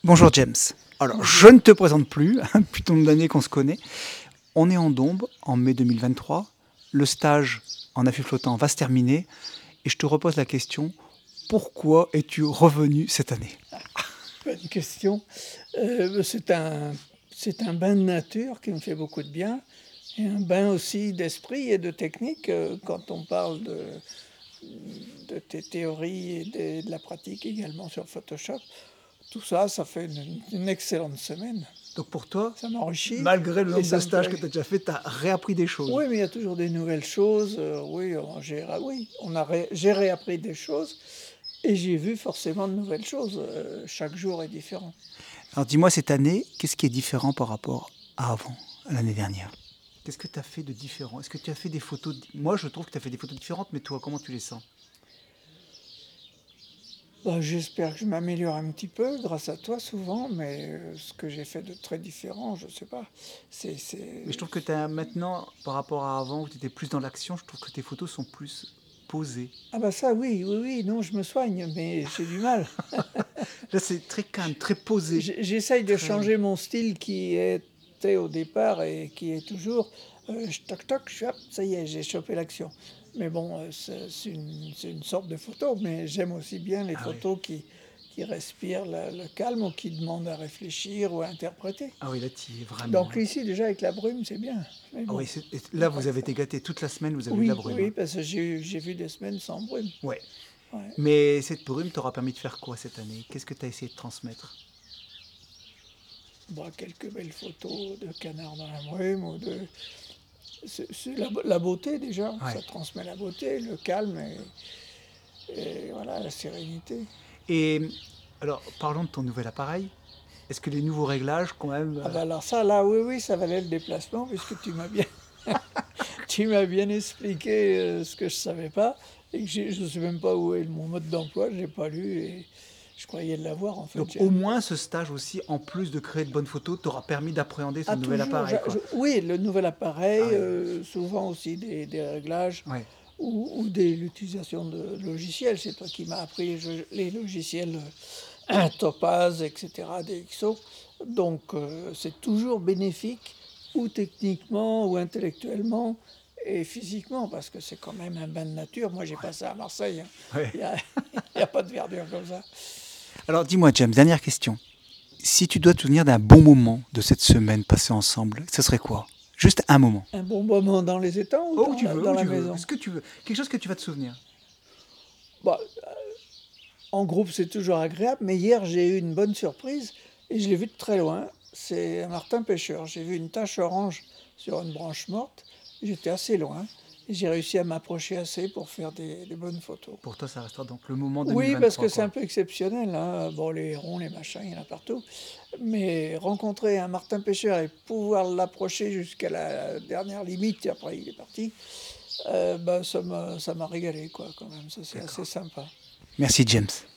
Bonjour James. Alors, je ne te présente plus, depuis tant d'années qu'on se connaît. On est en Dombes, en mai 2023. Le stage en affaires flottant va se terminer. Et je te repose la question, pourquoi es-tu revenu cette année? Bonne question. C'est un bain de nature qui me fait beaucoup de bien, et un bain aussi d'esprit et de technique. Quand on parle de tes théories et de la pratique également sur Photoshop, tout ça, ça fait une excellente semaine. Donc pour toi, Ça m'enrichit malgré le et nombre ça de me stages que fait... tu as déjà fait, tu as réappris des choses. Oui, mais il y a toujours des nouvelles choses. J'ai réappris des choses et j'ai vu forcément de nouvelles choses. Chaque jour est différent. Alors dis-moi, cette année, qu'est-ce qui est différent par rapport à avant, à l'année dernière? Qu'est-ce que tu as fait de différent? Est-ce que tu as fait des photos? Moi, je trouve que tu as fait des photos différentes, mais toi, comment tu les sens? Bah, j'espère que je m'améliore un petit peu grâce à toi souvent, mais ce que j'ai fait de très différent, je sais pas. C'est, Mais je c'est... trouve que t'as maintenant, par rapport à avant, où tu étais plus dans l'action, je trouve que tes photos sont plus posées. Ah bah ça, oui, oui, oui, non, je me soigne, mais j'ai du mal. Là, c'est très calme, très posé. J'essaye de Très... changer mon style qui était au départ et qui est toujours toc toc, hop, ça y est, j'ai chopé l'action. Mais bon, c'est une sorte de photo, mais j'aime aussi bien les Ah oui. photos qui respirent le calme ou qui demandent à réfléchir ou à interpréter. Ah oui, là, tu y es vraiment. Donc ici, déjà, avec la brume, c'est bien. Mais Ah bon, oui, là, vous après avez ça... été gâtés. Toute la semaine, vous avez eu de la Oui, brume, oui, hein. parce que j'ai vu des semaines sans brume. Ouais. Ouais. Mais cette brume t'aura permis de faire quoi cette année? Qu'est-ce que tu as essayé de transmettre? Bon, quelques belles photos de canards dans la brume ou de... C'est la beauté déjà, Ouais. ça transmet la beauté, le calme et voilà, la sérénité. Et alors, parlons de ton nouvel appareil. Est-ce que les nouveaux réglages, quand même... Ah ben alors ça, là, oui, oui, ça valait le déplacement puisque tu m'as bien expliqué ce que je savais pas et que je ne sais même pas où est mon mode d'emploi, je l'ai pas lu et je croyais l'avoir en fait. Donc au moins ce stage aussi, en plus de créer de bonnes photos, t'aura permis d'appréhender ce Ah, nouvel toujours. appareil, quoi. Oui, le nouvel Ah appareil, ouais. souvent aussi des réglages Ouais. ou l'utilisation de logiciels. C'est toi qui m'as appris les logiciels Topaz, etc., DxO. Donc, c'est toujours bénéfique, ou techniquement, ou intellectuellement, et physiquement, parce que c'est quand même un bain de nature. Moi, j'ai passé à Marseille, hein. Ouais. Il n'y a pas de verdure comme ça. Alors dis-moi James, dernière question. Si tu dois te souvenir d'un bon moment de cette semaine passée ensemble, ce serait quoi? Juste un moment. Un bon moment dans les étangs ou Oh, où tu veux, dans où la tu veux. maison? Ce que tu veux. Quelque chose que tu vas te souvenir. Bah, en groupe, c'est toujours agréable, mais hier, j'ai eu une bonne surprise et je l'ai vu de très loin. C'est un martin pêcheur. J'ai vu une tache orange sur une branche morte. J'étais assez loin et j'ai réussi à m'approcher assez pour faire des bonnes photos. Pour toi, ça restera donc le moment Oui, parce 2023, que c'est un quoi. peu exceptionnel, hein. Bon, les hérons, les machins, il y en a partout. Mais rencontrer un martin pêcheur et pouvoir l'approcher jusqu'à la dernière limite, et après il est parti, bah, ça m'a régalé, quoi, quand même. Ça, c'est assez D'accord. sympa. Merci James.